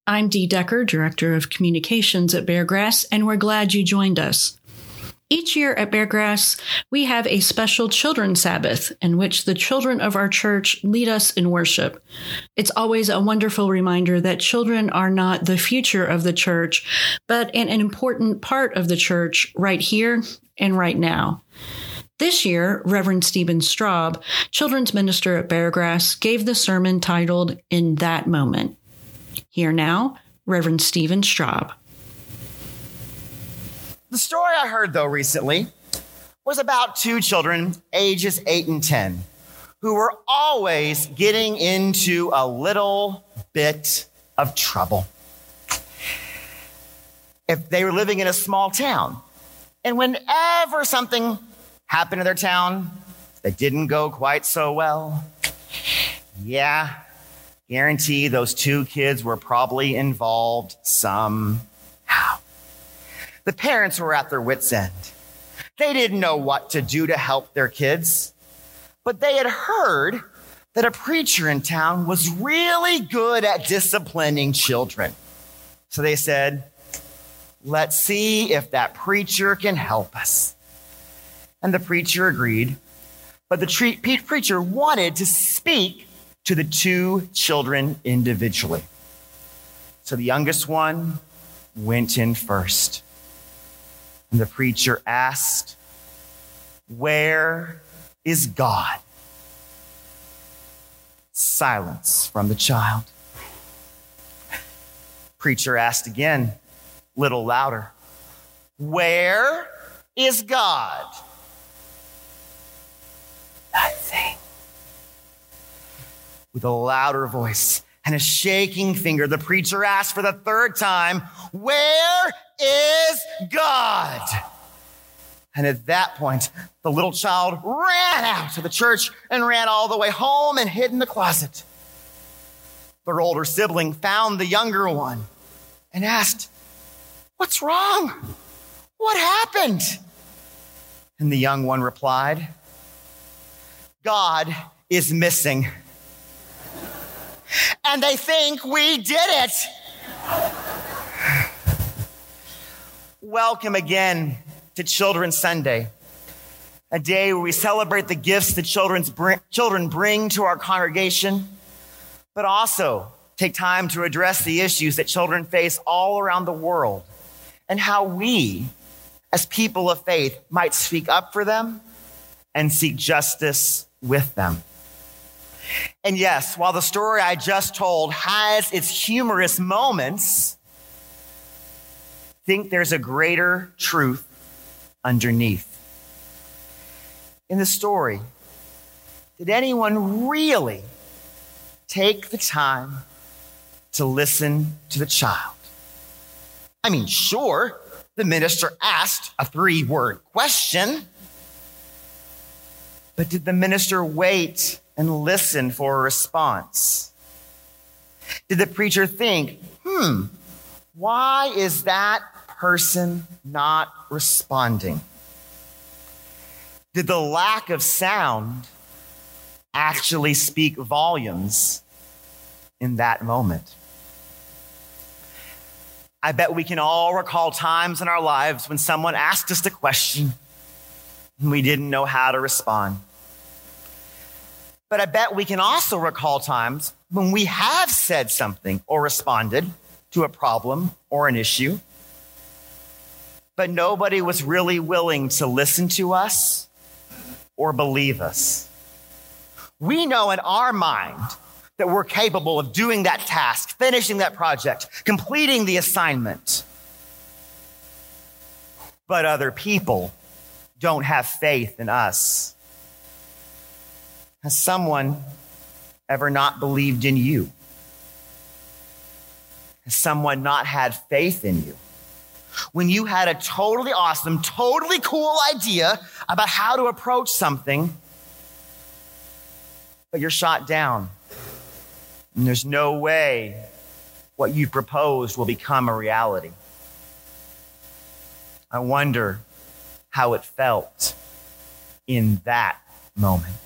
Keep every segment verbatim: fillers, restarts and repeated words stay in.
I'm Dee Decker, Director of Communications at Beargrass, and we're glad you joined us. Each year at Beargrass, we have a special Children's Sabbath in which the children of our church lead us in worship. It's always a wonderful reminder that children are not the future of the church, but an, an important part of the church right here and right now. This year, Reverend Stephen Straub, children's minister at Beargrass, gave the sermon titled In That Moment. Here now, Reverend Stephen Straub. The story I heard, though, recently was about two children, ages eight and ten, who were always getting into a little bit of trouble. If they were living in a small town, and whenever something happened in their town that didn't go quite so well, yeah, guarantee those two kids were probably involved somehow. The parents were at their wits' end. They didn't know what to do to help their kids, but they had heard that a preacher in town was really good at disciplining children. So they said, let's see if that preacher can help us. And the preacher agreed, but the tre- preacher wanted to speak to the two children individually. So the youngest one went in first. And the preacher asked, "Where is God?" Silence from the child. Preacher asked again, little louder, "Where is God?" Nothing. With a louder voice and a shaking finger, the preacher asked for the third time, "Where is God?" And at that point, the little child ran out of the church and ran all the way home and hid in the closet. Their older sibling found the younger one and asked, "What's wrong? What happened?" And the young one replied, "God is missing. And they think we did it." Welcome again to Children's Sunday, a day where we celebrate the gifts that children's bring, children bring to our congregation, but also take time to address the issues that children face all around the world and how we, as people of faith, might speak up for them and seek justice with them. And yes, while the story I just told has its humorous moments, I think there's a greater truth underneath. In the story, did anyone really take the time to listen to the child? I mean, sure, the minister asked a three-word question, but did the minister wait and listen for a response? Did the preacher think, hmm, why is that person not responding? Did the lack of sound actually speak volumes in that moment? I bet we can all recall times in our lives when someone asked us a question and we didn't know how to respond. But I bet we can also recall times when we have said something or responded to a problem or an issue, but nobody was really willing to listen to us or believe us. We know in our mind that we're capable of doing that task, finishing that project, completing the assignment. But other people don't have faith in us. Has someone ever not believed in you? Has someone not had faith in you? When you had a totally awesome, totally cool idea about how to approach something, but you're shot down, and there's no way what you proposed will become a reality. I wonder how it felt in that moment.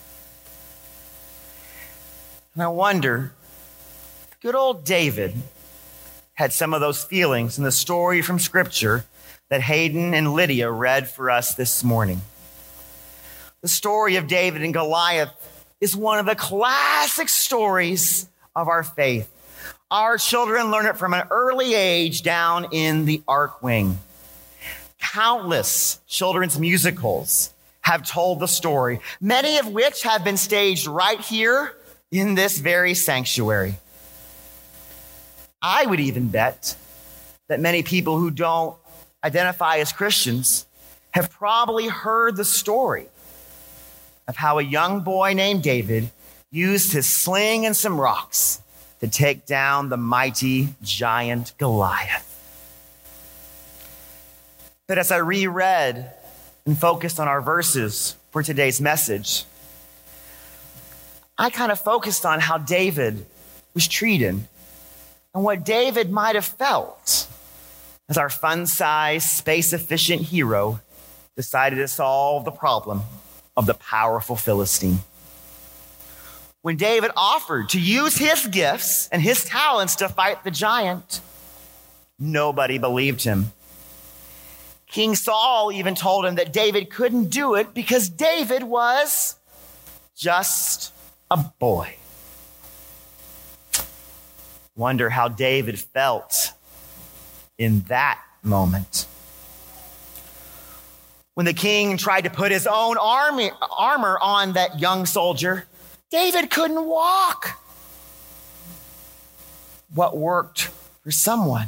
And I wonder, good old David had some of those feelings in the story from Scripture that Hayden and Lydia read for us this morning. The story of David and Goliath is one of the classic stories of our faith. Our children learn it from an early age down in the Ark Wing. Countless children's musicals have told the story, many of which have been staged right here in this very sanctuary. I would even bet that many people who don't identify as Christians have probably heard the story of how a young boy named David used his sling and some rocks to take down the mighty giant Goliath. But as I reread and focused on our verses for today's message, I kind of focused on how David was treated and what David might have felt as our fun-sized, space-efficient hero decided to solve the problem of the powerful Philistine. When David offered to use his gifts and his talents to fight the giant, nobody believed him. King Saul even told him that David couldn't do it because David was just a boy. Wonder how David felt in that moment. When the king tried to put his own army, armor on that young soldier, David couldn't walk. What worked for someone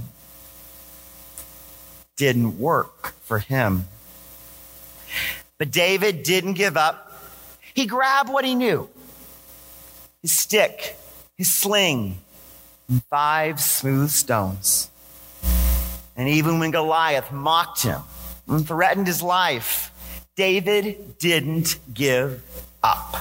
didn't work for him. But David didn't give up. He grabbed what he knew: his stick, his sling, and five smooth stones. And even when Goliath mocked him and threatened his life, David didn't give up.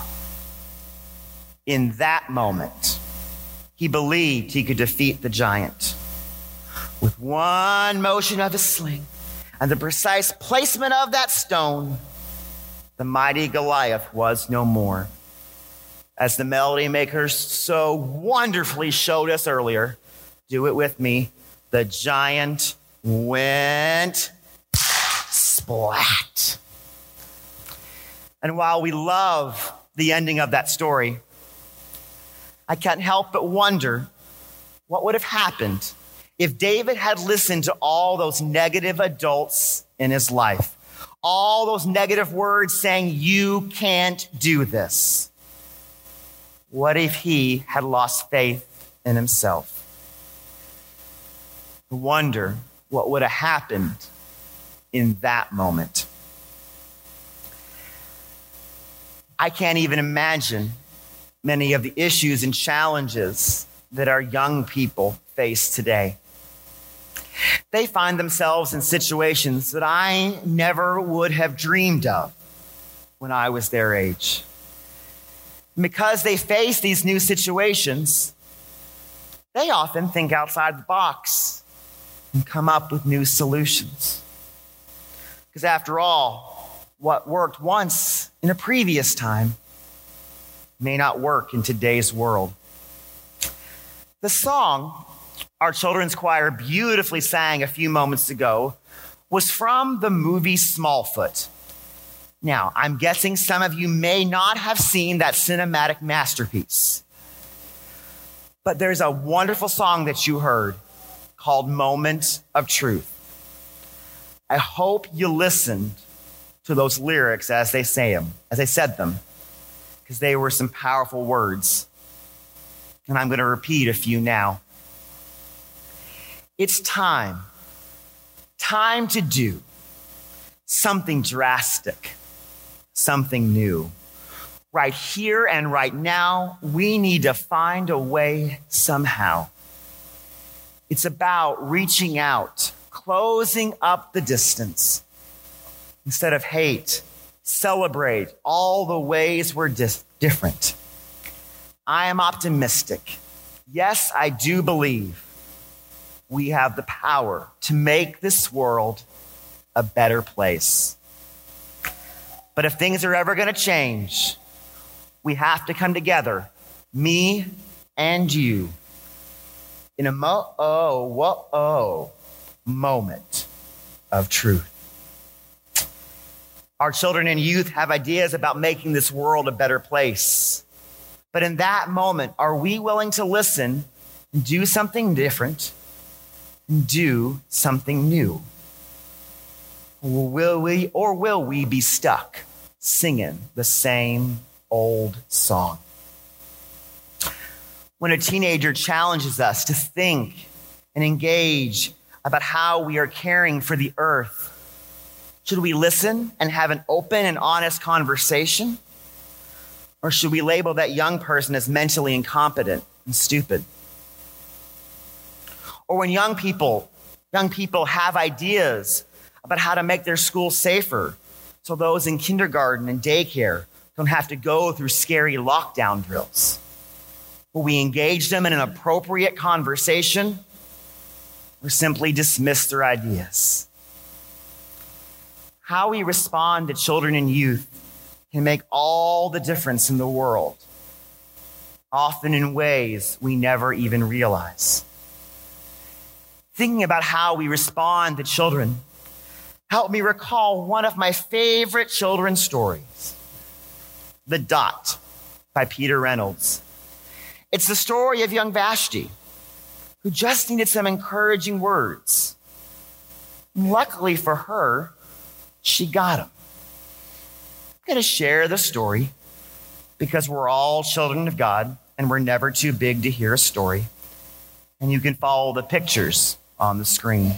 In that moment, he believed he could defeat the giant. With one motion of his sling and the precise placement of that stone, the mighty Goliath was no more. As the melody maker so wonderfully showed us earlier, do it with me, the giant went splat. And while we love the ending of that story, I can't help but wonder what would have happened if David had listened to all those negative adults in his life, all those negative words saying, "You can't do this." What if he had lost faith in himself? I wonder what would have happened in that moment. I can't even imagine many of the issues and challenges that our young people face today. They find themselves in situations that I never would have dreamed of when I was their age. And because they face these new situations, they often think outside the box and come up with new solutions. Because after all, what worked once in a previous time may not work in today's world. The song our children's choir beautifully sang a few moments ago was from the movie Smallfoot. Now, I'm guessing some of you may not have seen that cinematic masterpiece, but there's a wonderful song that you heard called Moment of Truth. I hope you listened to those lyrics as they say them, as I said them, because they were some powerful words. And I'm going to repeat a few now. It's time, time to do something drastic, something new. Right here and right now, we need to find a way somehow. It's about reaching out, closing up the distance. Instead of hate, celebrate all the ways we're dis- different. I am optimistic. Yes, I do believe we have the power to make this world a better place. But if things are ever going to change, we have to come together, me and you. in a mo- oh, whoa, oh, moment of truth. Our children and youth have ideas about making this world a better place. But in that moment, are we willing to listen and do something different and do something new? Or will we, or will we be stuck singing the same old song? When a teenager challenges us to think and engage about how we are caring for the earth, should we listen and have an open and honest conversation? Or should we label that young person as mentally incompetent and stupid? Or when young people, young people have ideas about how to make their school safer so those in kindergarten and daycare don't have to go through scary lockdown drills, will we engage them in an appropriate conversation or simply dismiss their ideas? How we respond to children and youth can make all the difference in the world, often in ways we never even realize. Thinking about how we respond to children helped me recall one of my favorite children's stories, The Dot by Peter Reynolds. It's the story of young Vashti, who just needed some encouraging words. And luckily for her, she got them. I'm going to share the story because we're all children of God and we're never too big to hear a story. And you can follow the pictures on the screen.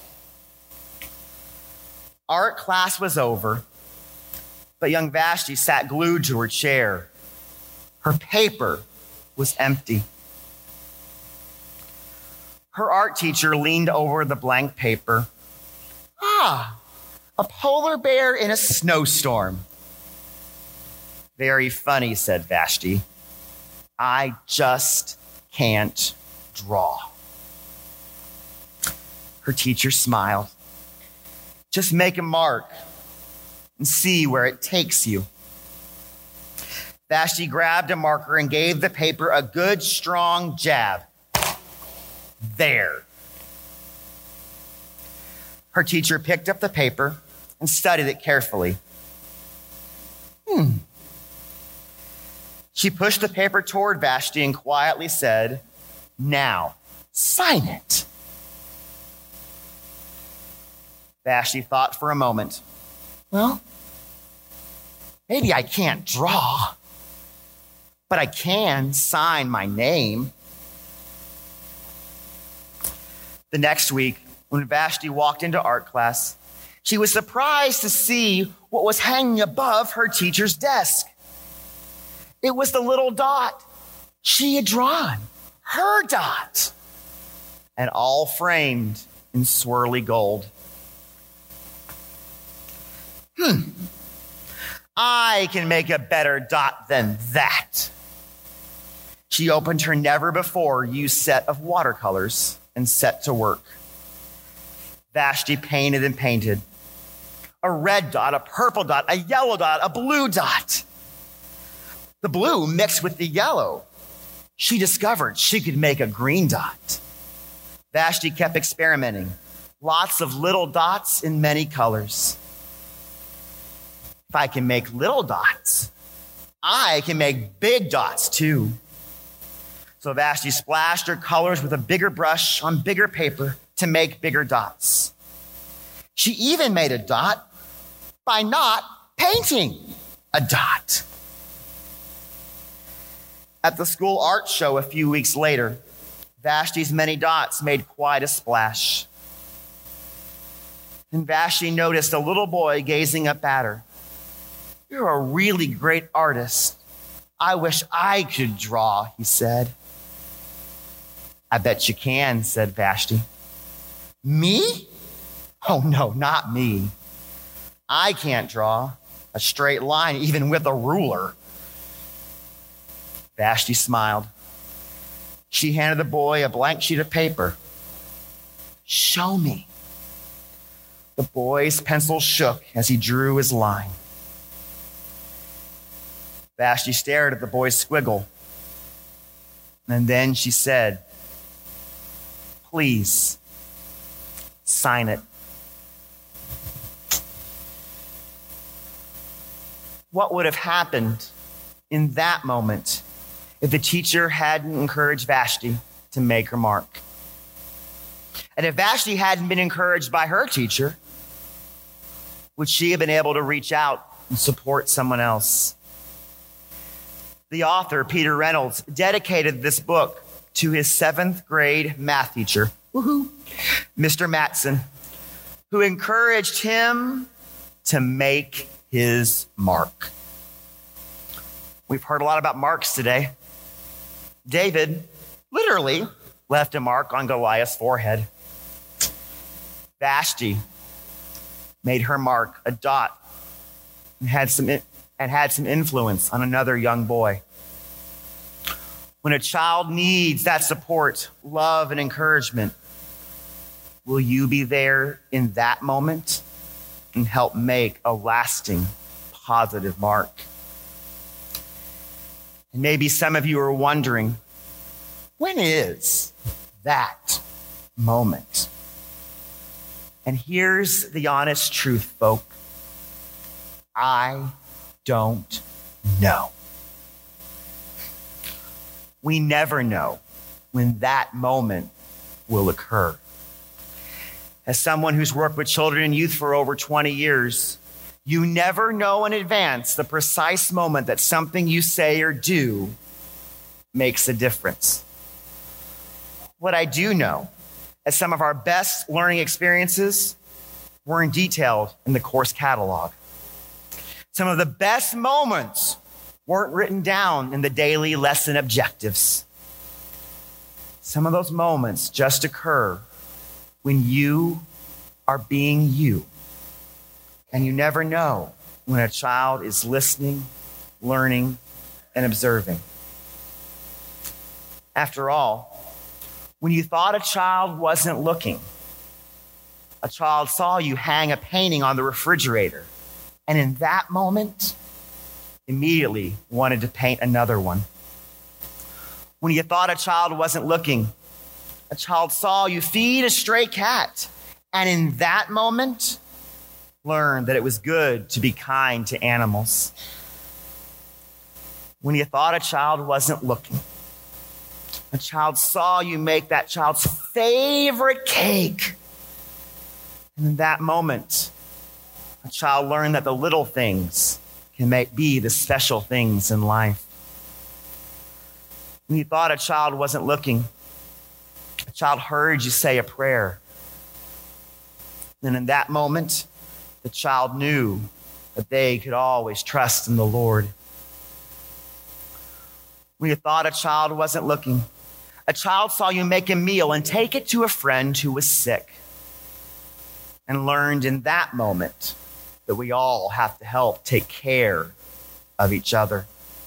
Art class was over, but young Vashti sat glued to her chair. Her paper was empty. Her art teacher leaned over the blank paper. Ah, a polar bear in a snowstorm. Very funny, said Vashti. I just can't draw. Her teacher smiled. Just make a mark and see where it takes you. Vashti grabbed a marker and gave the paper a good, strong jab. There. Her teacher picked up the paper and studied it carefully. Hmm. She pushed the paper toward Vashti and quietly said, now, sign it. Vashti thought for a moment. Well, maybe I can't draw, but I can sign my name. The next week, when Vashti walked into art class, she was surprised to see what was hanging above her teacher's desk. It was the little dot she had drawn, her dot, and all framed in swirly gold. Hmm, I can make a better dot than that. She opened her never-before-used set of watercolors and set to work. Vashti painted and painted. A red dot, a purple dot, a yellow dot, a blue dot. The blue mixed with the yellow. She discovered she could make a green dot. Vashti kept experimenting. Lots of little dots in many colors. If I can make little dots, I can make big dots too. So Vashti splashed her colors with a bigger brush on bigger paper to make bigger dots. She even made a dot by not painting a dot. At the school art show a few weeks later, Vashti's many dots made quite a splash. And Vashti noticed a little boy gazing up at her. You're a really great artist. I wish I could draw, he said. I bet you can, said Vashti. Me? Oh, no, not me. I can't draw a straight line even with a ruler. Vashti smiled. She handed the boy a blank sheet of paper. Show me. The boy's pencil shook as he drew his line. Vashti stared at the boy's squiggle. And then she said, please sign it. What would have happened in that moment if the teacher hadn't encouraged Vashti to make her mark? And if Vashti hadn't been encouraged by her teacher, would she have been able to reach out and support someone else? The author, Peter Reynolds, dedicated this book to his seventh grade math teacher, woohoo, Mister Matson, who encouraged him to make his mark. We've heard a lot about marks today. David literally left a mark on Goliath's forehead. Vashti made her mark a dot and had some and had some influence on another young boy. When a child needs that support, love, and encouragement, will you be there in that moment and help make a lasting, positive mark? And maybe some of you are wondering, when is that moment? And here's the honest truth, folk. I don't know. We never know when that moment will occur. As someone who's worked with children and youth for over twenty years, you never know in advance the precise moment that something you say or do makes a difference. What I do know is some of our best learning experiences weren't detailed in the course catalog. Some of the best moments weren't written down in the daily lesson objectives. Some of those moments just occur when you are being you. And you never know when a child is listening, learning, and observing. After all, when you thought a child wasn't looking, a child saw you hang a painting on the refrigerator, and in that moment, immediately wanted to paint another one. When you thought a child wasn't looking, a child saw you feed a stray cat, and in that moment, learned that it was good to be kind to animals. When you thought a child wasn't looking, a child saw you make that child's favorite cake. And in that moment, a child learned that the little things can make, be the special things in life. When you thought a child wasn't looking, a child heard you say a prayer. And in that moment, the child knew that they could always trust in the Lord. When you thought a child wasn't looking, a child saw you make a meal and take it to a friend who was sick, and learned in that moment that we all have to help take care of each other.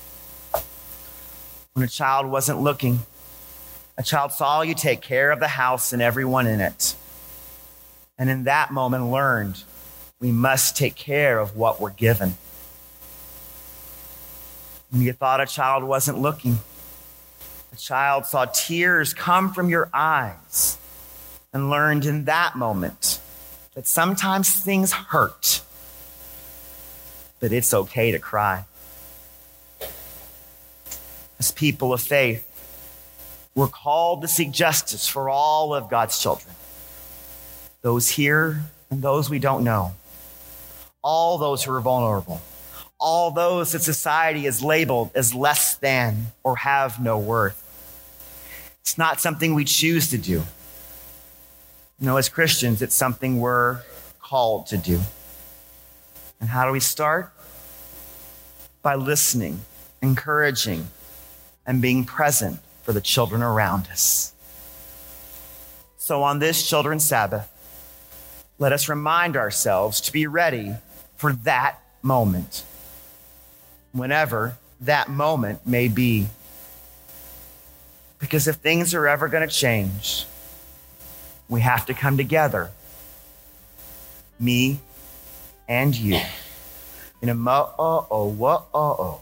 When a child wasn't looking, a child saw you take care of the house and everyone in it, and in that moment learned we must take care of what we're given. When you thought a child wasn't looking, a child saw tears come from your eyes and learned in that moment that sometimes things hurt, but it's okay to cry. As people of faith, we're called to seek justice for all of God's children, those here and those we don't know, all those who are vulnerable, all those that society has labeled as less than or have no worth. It's not something we choose to do. You know, as Christians, it's something we're called to do. And how do we start? By listening, encouraging, and being present for the children around us. So on this Children's Sabbath, let us remind ourselves to be ready for that moment, whenever that moment may be. Because if things are ever going to change, we have to come together, me and you, in a mo-oh-oh-wo-oh-oh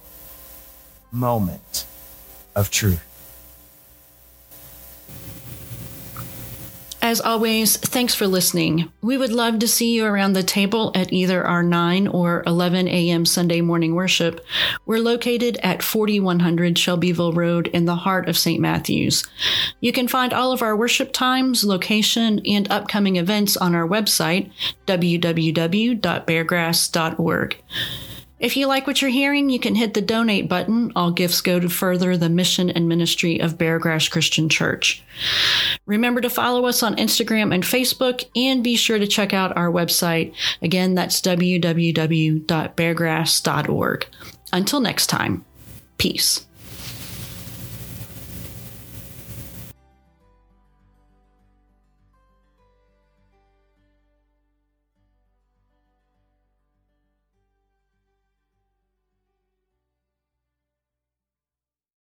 moment of truth. As always, thanks for listening. We would love to see you around the table at either our nine or eleven a.m. Sunday morning worship. We're located at forty-one hundred Shelbyville Road in the heart of Saint Matthews. You can find all of our worship times, location, and upcoming events on our website, w w w dot beargrass dot org. If you like what you're hearing, you can hit the donate button. All gifts go to further the mission and ministry of Beargrass Christian Church. Remember to follow us on Instagram and Facebook, and be sure to check out our website. Again, that's w w w dot beargrass dot org. Until next time, peace.